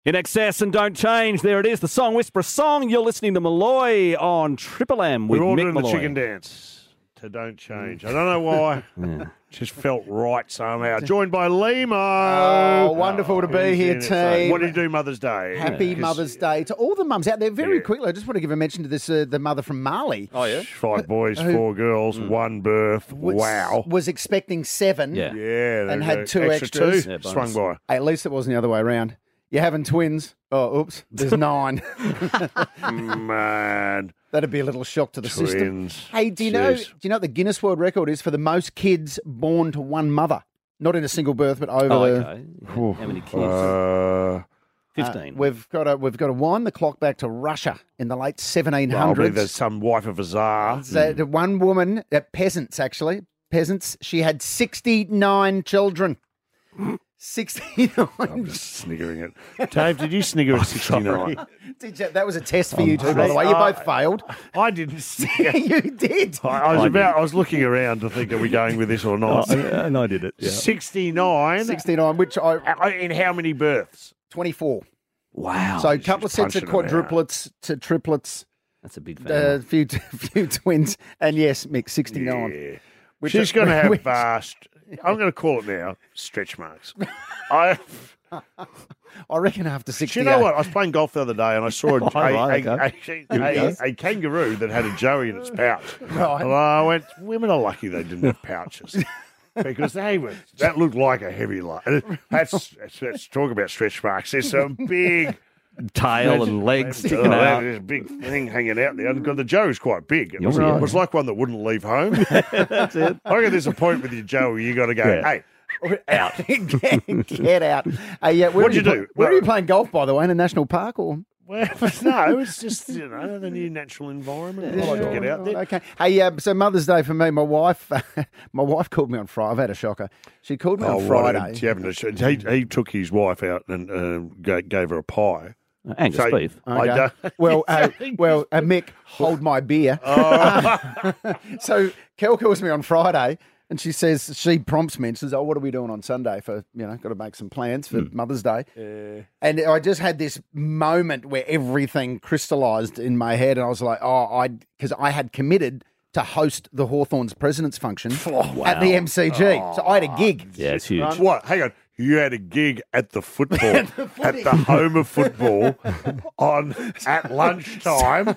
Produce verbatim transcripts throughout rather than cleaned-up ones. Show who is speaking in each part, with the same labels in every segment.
Speaker 1: In excess and don't change. There it is, the Song Whisperer song. You're listening to Malloy on Triple M with
Speaker 2: We're all
Speaker 1: Mick
Speaker 2: doing
Speaker 1: Malloy.
Speaker 2: the chicken dance to Don't Change. I don't know why. yeah. Just felt right somehow. Joined by Limo.
Speaker 3: Oh, wonderful to be here, team.
Speaker 2: What do you do Mother's Day?
Speaker 3: Happy
Speaker 2: Yeah.
Speaker 3: Mother's Day to all the mums out there. Very
Speaker 2: Yeah.
Speaker 3: quickly, I just want to give a mention to this, uh, the mother from Marley.
Speaker 1: Oh, yeah?
Speaker 2: Five boys,
Speaker 3: Who-
Speaker 2: four girls, one birth.
Speaker 3: Was,
Speaker 2: Wow.
Speaker 3: Was expecting seven.
Speaker 1: Yeah.
Speaker 2: Yeah.
Speaker 3: And
Speaker 2: they
Speaker 3: had
Speaker 2: go
Speaker 3: two
Speaker 2: extra
Speaker 3: extras.
Speaker 2: Two,
Speaker 1: Yeah, bonus.
Speaker 2: swung by.
Speaker 3: At least it wasn't the other way around. You're having twins. Oh, oops. There's nine.
Speaker 2: Man.
Speaker 3: That'd be a little shock to the system.
Speaker 2: Twins.
Speaker 3: Hey, do you know?
Speaker 2: Jeez.
Speaker 3: Do you know what the Guinness World Record is for the most kids born to one mother? Not in a single birth, but over
Speaker 1: Oh,
Speaker 3: the.
Speaker 1: okay. Yeah. How many kids?
Speaker 2: Uh,
Speaker 1: fifteen.
Speaker 3: Uh, we've got to we've got to wind the clock back to Russia in the late seventeen
Speaker 2: Probably
Speaker 3: hundreds.
Speaker 2: there's some wife of a czar.
Speaker 3: So the one woman, uh, peasants actually, peasants. She had sixty-nine children. sixty-nine.
Speaker 2: I'm just sniggering it. Dave, did you snigger at sixty-nine?
Speaker 3: Did you, that was a test for you two, by the way. You
Speaker 2: Uh,
Speaker 3: both failed.
Speaker 2: I didn't snigger.
Speaker 3: You did.
Speaker 2: I, I was
Speaker 1: I
Speaker 2: about. I was looking around to think, are we going with this or not?
Speaker 1: and I did it. Yeah.
Speaker 2: sixty-nine.
Speaker 3: sixty-nine, which I
Speaker 2: Uh, In how many births?
Speaker 3: twenty-four.
Speaker 1: Wow.
Speaker 3: So a
Speaker 2: she's
Speaker 3: couple of sets of
Speaker 2: punching 'em out.
Speaker 3: quadruplets to triplets,
Speaker 1: That's a big
Speaker 3: a
Speaker 1: family.
Speaker 3: uh, few few twins, and yes, Mick, sixty-nine.
Speaker 2: Yeah.
Speaker 3: Which
Speaker 2: She's
Speaker 3: are-
Speaker 2: going to have
Speaker 3: which-
Speaker 2: vast. I'm going to call it now stretch marks. I.
Speaker 3: I reckon after
Speaker 2: Do
Speaker 3: sixty.
Speaker 2: you know what? I was playing golf the other day and I saw a,
Speaker 1: Oh, right,
Speaker 2: a,
Speaker 1: okay.
Speaker 2: a, a, a, a kangaroo that had a joey in its pouch.
Speaker 3: Right.
Speaker 2: And I went, women are lucky they didn't have pouches. Because they were, that looked like a heavy light. That's, that's, let's talk about stretch marks. There's some big
Speaker 1: Tail and legs
Speaker 2: Oh,
Speaker 1: sticking out.
Speaker 2: there's a big thing hanging out there. Because the joey's quite big. It was,
Speaker 1: Oh, yeah.
Speaker 2: it was like one that wouldn't leave home.
Speaker 1: That's it.
Speaker 2: I reckon there's a point with your joey, you got to go,
Speaker 1: Yeah.
Speaker 2: hey,
Speaker 3: out. get, get out. Uh, yeah, where
Speaker 2: What'd
Speaker 3: are
Speaker 2: you
Speaker 3: pla-
Speaker 2: do?
Speaker 3: Where are
Speaker 2: Well-
Speaker 3: you playing golf, by the way, in a national park or?
Speaker 2: well, no, it's just, you know, the new natural environment. I like to get out there.
Speaker 3: Okay. Hey, uh, so Mother's Day for me, my wife, my wife called me on Friday. I've had a shocker. She called me on
Speaker 2: Oh,
Speaker 3: Friday.
Speaker 2: What, you haven't a sh- he, he took his wife out and um, gave, gave her a pie.
Speaker 1: Angus
Speaker 2: So-
Speaker 1: beef.
Speaker 2: I
Speaker 3: Okay.
Speaker 2: don't-
Speaker 3: Well, uh, well, uh, Mick, hold my beer.
Speaker 2: Oh.
Speaker 3: So Kel calls me on Friday, and she says she prompts me and says, "Oh, what are we doing on Sunday for? You know, got to make some plans for Mother's Day." And I just had this moment where everything crystallised in my head, and I was like, "Oh, I," because I had committed to host the Hawthorns President's Function at the M C G, so I had a gig.
Speaker 1: Yeah, it's huge.
Speaker 2: What? Hang on. You had a gig at the football, at the home of football, on at lunchtime.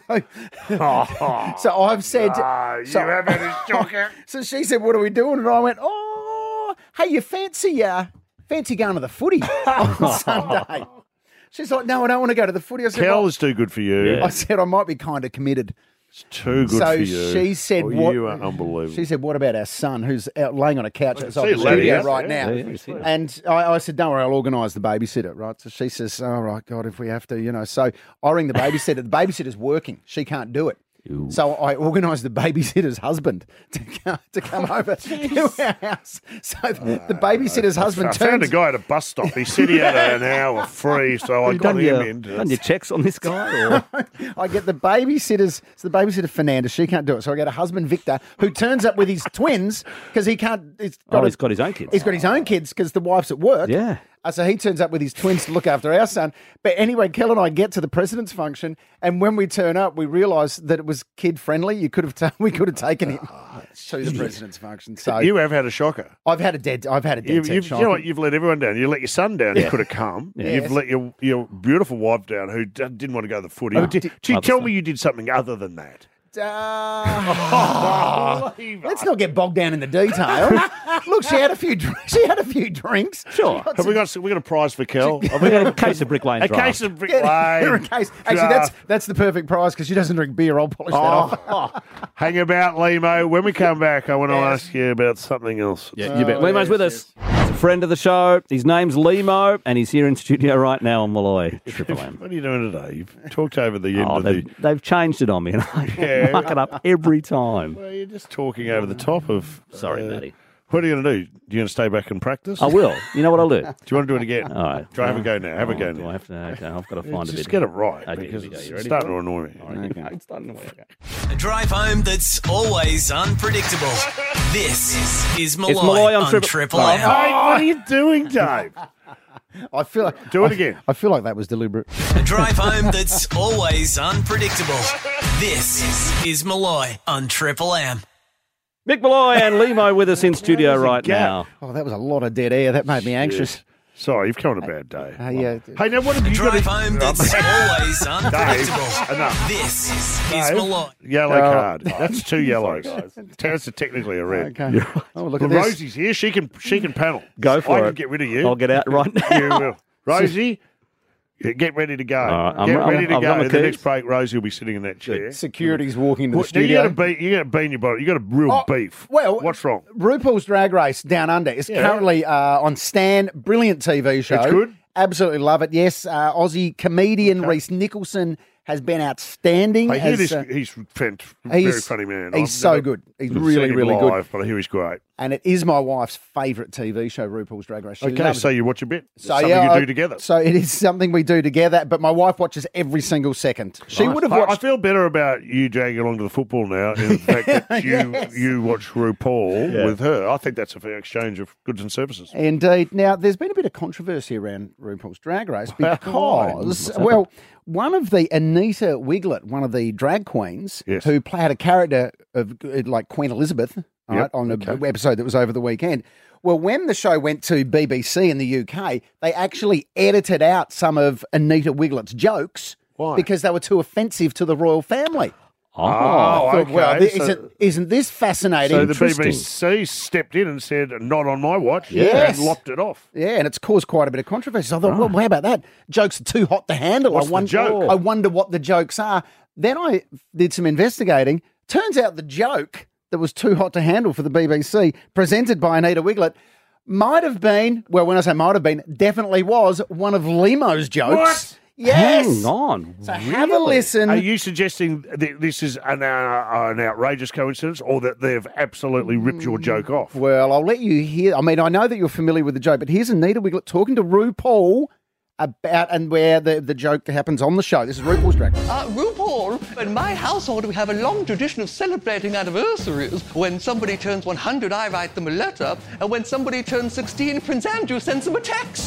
Speaker 2: Oh,
Speaker 3: So I've said,
Speaker 2: ah, you
Speaker 3: so-
Speaker 2: have had a shocker.
Speaker 3: so she said, "What are we doing?" And I went, "Oh, hey, you fancy, uh, fancy going to the footy on Sunday?" She's like, "No, I don't want to go to the footy." I said,
Speaker 2: Kel
Speaker 3: well,
Speaker 2: is too good for you.
Speaker 3: I said, I might be kind of committed.
Speaker 2: It's too good
Speaker 3: So
Speaker 2: for you.
Speaker 3: she said,
Speaker 2: oh,
Speaker 3: what?
Speaker 2: You are unbelievable.
Speaker 3: She said, what about our son who's out laying on a couch outside
Speaker 2: see
Speaker 3: the
Speaker 2: a lady,
Speaker 3: studio
Speaker 2: yes,
Speaker 3: right
Speaker 2: yeah,
Speaker 3: now?
Speaker 1: yeah, yeah.
Speaker 3: And I, I said, don't worry, I'll organise the babysitter, right? So she says, all right, God, if we have to, you know. So I ring the babysitter. The babysitter's working. She can't do it.
Speaker 1: Ooh.
Speaker 3: So I organised the babysitter's husband to come, to come over to our house. So the, the babysitter's husband
Speaker 2: I found a
Speaker 3: turns...
Speaker 2: guy at a bus stop. He said he had an hour free, so I
Speaker 1: You
Speaker 2: got
Speaker 1: done
Speaker 2: him
Speaker 1: your,
Speaker 2: in.
Speaker 1: done your checks on this guy? Or?
Speaker 3: I get the babysitter's, so the babysitter Fernanda, she can't do it. So I get a husband Victor who turns up with his twins because he can't. He's got,
Speaker 1: Oh,
Speaker 3: a-
Speaker 1: he's got his own kids.
Speaker 3: he's got his own kids because the wife's at work.
Speaker 1: Yeah.
Speaker 3: Uh, so he turns up with his twins to look after our son. But anyway, Kel and I get to the president's function, and when we turn up, we realise that it was kid friendly. You could have ta- we could have taken him to the president's function. So
Speaker 2: You have had a shocker.
Speaker 3: I've had a dead. I've had a dead
Speaker 2: You've,
Speaker 3: set
Speaker 2: you've, you
Speaker 3: shock.
Speaker 2: know what? You've let everyone down. You let your son down. He could have come.
Speaker 3: Yes.
Speaker 2: You've let your your beautiful wife down, who d- didn't want to go to the footy.
Speaker 3: Oh,
Speaker 2: did,
Speaker 3: did-
Speaker 2: did you
Speaker 1: Mother's
Speaker 2: tell
Speaker 1: Day.
Speaker 2: me you did something other than that?
Speaker 3: Uh, let's not get bogged down in the detail. Look, she had a few. dr- She had a few drinks.
Speaker 1: Sure.
Speaker 2: Have we got we got a prize for Kel? Have
Speaker 1: We
Speaker 2: we
Speaker 1: got
Speaker 2: got
Speaker 1: a case of Brick Lane
Speaker 2: a
Speaker 1: draft.
Speaker 2: case of Brick
Speaker 3: Yeah,
Speaker 2: Lane?
Speaker 3: in case. Actually, that's that's the perfect prize because she doesn't drink beer. I'll polish that off.
Speaker 2: Oh, hang about, Limo. When we come back, I want to ask you about something else.
Speaker 1: Yeah, you bet.
Speaker 3: Oh,
Speaker 1: Limo's
Speaker 3: yes,
Speaker 1: with us. He's a friend of the show. His name's Limo, and he's here in studio right now on Malloy. Triple M.
Speaker 2: What are you doing today? You've talked over the end
Speaker 1: Oh,
Speaker 2: of the.
Speaker 1: they've, they've changed it on me, and I
Speaker 2: Yeah.
Speaker 1: muck it up every time.
Speaker 2: Well, you're just talking over the top of.
Speaker 1: Sorry,
Speaker 2: uh,
Speaker 1: Matty.
Speaker 2: What are you going to do? You going to stay back and practice?
Speaker 1: I will. You know what I'll do?
Speaker 2: Do you want to do it again?
Speaker 1: All right.
Speaker 2: Try have a go now. Have a
Speaker 1: Oh,
Speaker 2: go
Speaker 1: do
Speaker 2: now.
Speaker 1: I have to? Okay, I've got to find a
Speaker 2: Just
Speaker 1: bit.
Speaker 2: get it right
Speaker 1: Okay,
Speaker 2: because
Speaker 1: here we go.
Speaker 2: it's
Speaker 1: You ready
Speaker 2: starting
Speaker 1: for
Speaker 2: to annoy me.
Speaker 1: All right, okay. It's starting to work.
Speaker 4: A drive home that's always unpredictable. This is Malloy,
Speaker 1: Malloy on
Speaker 4: on
Speaker 1: Triple-
Speaker 4: Triple
Speaker 1: Oh.
Speaker 4: M.
Speaker 2: Hey, what are you doing, Dave?
Speaker 3: I feel like
Speaker 2: Do it
Speaker 3: I-
Speaker 2: again.
Speaker 3: I feel like that was deliberate.
Speaker 4: A drive home that's always unpredictable. This is Malloy on Triple M.
Speaker 1: Mick Malloy and Limo with us in studio
Speaker 2: There's a
Speaker 1: right
Speaker 2: gap.
Speaker 1: now.
Speaker 3: Oh, that was a lot of dead air. That made me anxious.
Speaker 2: Sorry, you've come on a bad day.
Speaker 3: Uh, yeah.
Speaker 2: Hey, now what have
Speaker 4: A
Speaker 2: you got?
Speaker 4: drive
Speaker 2: to-
Speaker 4: home that's always unpredictable.
Speaker 2: enough.
Speaker 4: This is
Speaker 2: Dave,
Speaker 4: Malloy.
Speaker 2: Yellow
Speaker 3: Oh.
Speaker 2: card. That's two yellows. That's technically a red.
Speaker 3: Okay. Oh, look
Speaker 2: Well,
Speaker 3: at this.
Speaker 2: Rosie's here. She can she can panel.
Speaker 1: Go for
Speaker 2: I
Speaker 1: it.
Speaker 2: can get rid of you.
Speaker 1: I'll get out right now.
Speaker 2: You will. Rosie, get ready to go.
Speaker 1: All right, I'm-
Speaker 2: get
Speaker 1: I'm-
Speaker 2: ready to
Speaker 1: I've
Speaker 2: go.
Speaker 1: got my
Speaker 2: In the
Speaker 1: keys.
Speaker 2: next break, Rosie will be sitting in that chair.
Speaker 3: Security's walking into
Speaker 2: Well,
Speaker 3: the
Speaker 2: now you
Speaker 3: studio.
Speaker 2: got to be. You got to be in your body. You got a real
Speaker 3: Oh,
Speaker 2: beef.
Speaker 3: well,
Speaker 2: what's wrong?
Speaker 3: RuPaul's Drag Race Down Under is
Speaker 2: Yeah.
Speaker 3: currently uh, on Stan. Brilliant T V show.
Speaker 2: It's good?
Speaker 3: Absolutely love it. Yes, uh, Aussie comedian Reese Nicholson has been outstanding.
Speaker 2: I hear
Speaker 3: as,
Speaker 2: this.
Speaker 3: uh,
Speaker 2: He's fant- very
Speaker 3: he's-
Speaker 2: funny man.
Speaker 3: he's
Speaker 2: I've
Speaker 3: so
Speaker 2: never
Speaker 3: good. He's
Speaker 2: seen
Speaker 3: really,
Speaker 2: him
Speaker 3: really good.
Speaker 2: live, But I hear he's great.
Speaker 3: and it is my wife's favourite T V show, RuPaul's Drag Race. She
Speaker 2: Okay,
Speaker 3: loves
Speaker 2: so
Speaker 3: it.
Speaker 2: you watch a bit. It's
Speaker 3: So
Speaker 2: something
Speaker 3: yeah,
Speaker 2: you
Speaker 3: I-
Speaker 2: do together.
Speaker 3: So it is something we do together. But my wife watches every single second. She
Speaker 2: Nice.
Speaker 3: would have
Speaker 2: I- I
Speaker 3: watched.
Speaker 2: feel better about you dragging along to the football now in the fact that you
Speaker 3: Yes.
Speaker 2: you watch RuPaul
Speaker 1: Yeah.
Speaker 2: with her. I think that's a fair exchange of goods and services.
Speaker 3: Indeed. Now, there's been a bit of controversy around RuPaul's Drag Race
Speaker 2: Why?
Speaker 3: because, well, one of the Anita Wiglet, one of the drag queens,
Speaker 2: Yes.
Speaker 3: who played a character of uh, like Queen Elizabeth, all
Speaker 2: Yep,
Speaker 3: right, on an
Speaker 2: okay.
Speaker 3: episode that was over the weekend. Well, when the show went to B B C in the U K, they actually edited out some of Anita Wiglet's jokes
Speaker 2: Why?
Speaker 3: because they were too offensive to the royal family.
Speaker 1: Oh,
Speaker 2: Oh,
Speaker 3: I thought, well,
Speaker 2: okay.
Speaker 3: th-
Speaker 2: So-
Speaker 3: isn't, isn't this fascinating?
Speaker 2: So the B
Speaker 1: Interesting.
Speaker 2: B C stepped in and said, "Not on my watch,"
Speaker 3: Yes.
Speaker 2: and lopped it off.
Speaker 3: Yeah, and it's caused quite a bit of controversy. So I thought, well, how about that? Jokes are too hot to handle.
Speaker 2: What's
Speaker 3: I
Speaker 2: the
Speaker 3: wonder,
Speaker 2: joke?
Speaker 3: I wonder what the jokes are. Then I did some investigating. Turns out the joke that was too hot to handle for the B B C, presented by Anita Wiglet, might have been, well, when I say might have been, definitely was one of Limo's jokes.
Speaker 2: What?
Speaker 3: Yes.
Speaker 1: hang on.
Speaker 3: So have a listen.
Speaker 2: Are you suggesting that this is an, uh, an outrageous coincidence, or that they've absolutely ripped your joke off?
Speaker 3: Well, I'll let you hear. I mean, I know that you're familiar with the joke, but here's Anita Wiglet talking to RuPaul about and where the, the joke happens on the show. This is RuPaul's Drag Race.
Speaker 5: Uh, RuPaul, in my household, we have a long tradition of celebrating anniversaries. When somebody turns one hundred, I write them a letter. And when somebody turns sixteen, Prince Andrew sends them a text.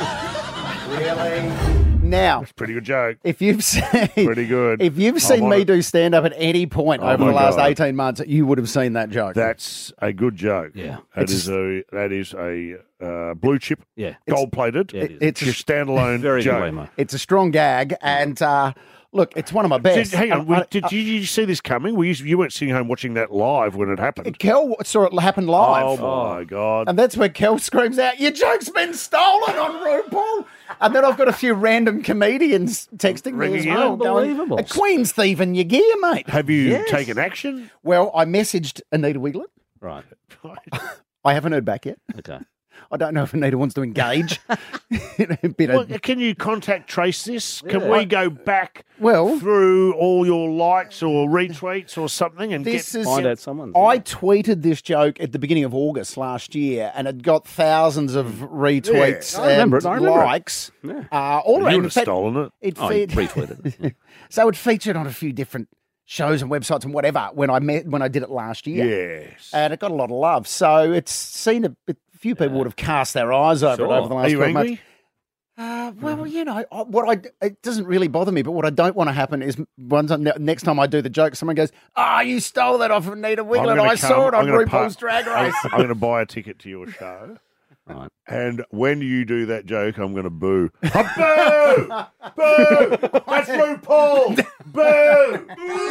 Speaker 3: Really? Now,
Speaker 2: Pretty good joke.
Speaker 3: if you've seen,
Speaker 2: Pretty good.
Speaker 3: If you've
Speaker 2: I'm
Speaker 3: seen
Speaker 2: on
Speaker 3: me
Speaker 2: it.
Speaker 3: do stand up at any point
Speaker 2: Oh
Speaker 3: over
Speaker 2: my
Speaker 3: the last
Speaker 2: God.
Speaker 3: eighteen months, you would have seen that joke.
Speaker 2: That's a good joke.
Speaker 1: Yeah.
Speaker 2: that
Speaker 3: It's-
Speaker 2: is a that is a uh, blue chip,
Speaker 1: Yeah.
Speaker 2: gold plated.
Speaker 1: Yeah, it is.
Speaker 3: it's
Speaker 2: Your standalone
Speaker 1: Very good,
Speaker 2: joke.
Speaker 1: Limo.
Speaker 3: it's a strong gag, and uh, look, it's one of my
Speaker 2: Did,
Speaker 3: best.
Speaker 2: hang on,
Speaker 3: I-
Speaker 2: we-
Speaker 3: I-
Speaker 2: did, you, you see this coming? Were you, you weren't sitting home watching that live when it happened.
Speaker 3: Kel saw it happen live.
Speaker 2: Oh my god!
Speaker 3: And that's where Kel screams out, "Your joke's been stolen on RuPaul!" And then I've got a few random comedians texting me as
Speaker 2: Ringing
Speaker 3: well,
Speaker 2: in.
Speaker 3: going,
Speaker 1: Unbelievable.
Speaker 3: "A Queen's thieving your gear, mate."
Speaker 2: Have you
Speaker 1: Yes.
Speaker 2: taken action?
Speaker 3: Well, I messaged Anita Wiglet.
Speaker 1: Right.
Speaker 3: I haven't heard back yet.
Speaker 1: Okay.
Speaker 3: I don't know if Anita wants to engage. in a bit
Speaker 2: Well,
Speaker 3: of,
Speaker 2: can you contact trace this? Can
Speaker 1: Yeah.
Speaker 2: we go back
Speaker 3: Well-
Speaker 2: through all your likes or retweets or something and
Speaker 3: this
Speaker 2: get
Speaker 3: is.
Speaker 1: Find out someone's.
Speaker 3: I tweeted this joke at the beginning of August last year, and it got thousands of retweets
Speaker 2: Yeah,
Speaker 1: I remember
Speaker 3: and
Speaker 1: it, I remember it.
Speaker 3: likes.
Speaker 1: Yeah.
Speaker 3: Uh, all
Speaker 2: you
Speaker 3: around.
Speaker 2: would
Speaker 3: In
Speaker 2: have
Speaker 3: fact,
Speaker 2: stolen it?
Speaker 3: It
Speaker 1: Oh,
Speaker 3: fe-
Speaker 1: retweeted.
Speaker 3: so it featured on a few different shows and websites and whatever when I met when I did it last year.
Speaker 2: Yes.
Speaker 3: And it got a lot of love. So it's seen a bit. A few people would have cast their eyes over
Speaker 1: Sure.
Speaker 3: it over the last
Speaker 2: Are you
Speaker 3: twelve
Speaker 2: angry?
Speaker 3: months. Uh, well, you know, I- what I it doesn't really bother me, but what I don't want to happen is one time, ne- next time I do the joke, someone goes, "Ah, you stole that off of Anita
Speaker 2: I'm
Speaker 3: Wiglet.
Speaker 2: gonna
Speaker 3: I
Speaker 2: come-
Speaker 3: saw it
Speaker 2: I'm
Speaker 3: on
Speaker 2: gonna
Speaker 3: RuPaul's
Speaker 2: pa-
Speaker 3: Drag
Speaker 2: I'm,
Speaker 3: Race."
Speaker 2: I'm going to buy a ticket to your show.
Speaker 1: Right.
Speaker 2: And when you do that joke, I'm going to boo. Oh, boo! Boo! That's RuPaul! Boo!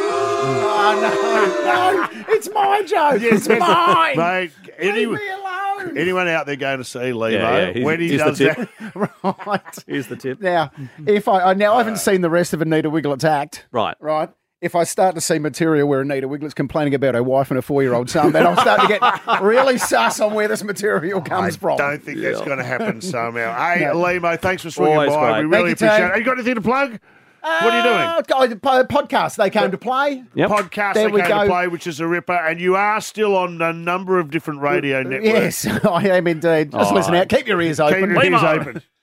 Speaker 3: Oh, no, no, it's my joke. it's mine.
Speaker 2: Mate, any,
Speaker 3: Leave me alone.
Speaker 2: anyone out there going to see Limo,
Speaker 1: Yeah, yeah, he's-
Speaker 2: when he
Speaker 1: he's the
Speaker 2: does
Speaker 1: tip.
Speaker 2: that,
Speaker 3: Right.
Speaker 1: Here's the tip.
Speaker 3: Now, if I, I now I haven't seen the rest of Anita Wiglet's act.
Speaker 1: Right.
Speaker 3: Right. If I start to see material where Anita Wiglet's complaining about her wife and her four-year-old son, then I'll start to get really sus on where this material
Speaker 2: I
Speaker 3: comes from.
Speaker 2: don't think that's going to happen somehow. Hey, Limo, thanks for swinging
Speaker 1: Always
Speaker 2: by.
Speaker 1: great.
Speaker 2: We really
Speaker 3: Thank you,
Speaker 2: appreciate
Speaker 3: Tony.
Speaker 2: it. You got anything to plug? What are you doing?
Speaker 3: Uh, guys, po- podcast. They came to play.
Speaker 1: Yep.
Speaker 2: Podcast
Speaker 3: There
Speaker 2: they
Speaker 3: we
Speaker 2: came
Speaker 3: go.
Speaker 2: to play, which is a ripper, and you are still on a number of different radio networks.
Speaker 3: Yes, I am indeed. Just
Speaker 1: All
Speaker 3: listen
Speaker 2: right.
Speaker 3: out. Keep your ears
Speaker 2: Keep
Speaker 3: open.
Speaker 2: your ears
Speaker 1: Limo.
Speaker 2: open.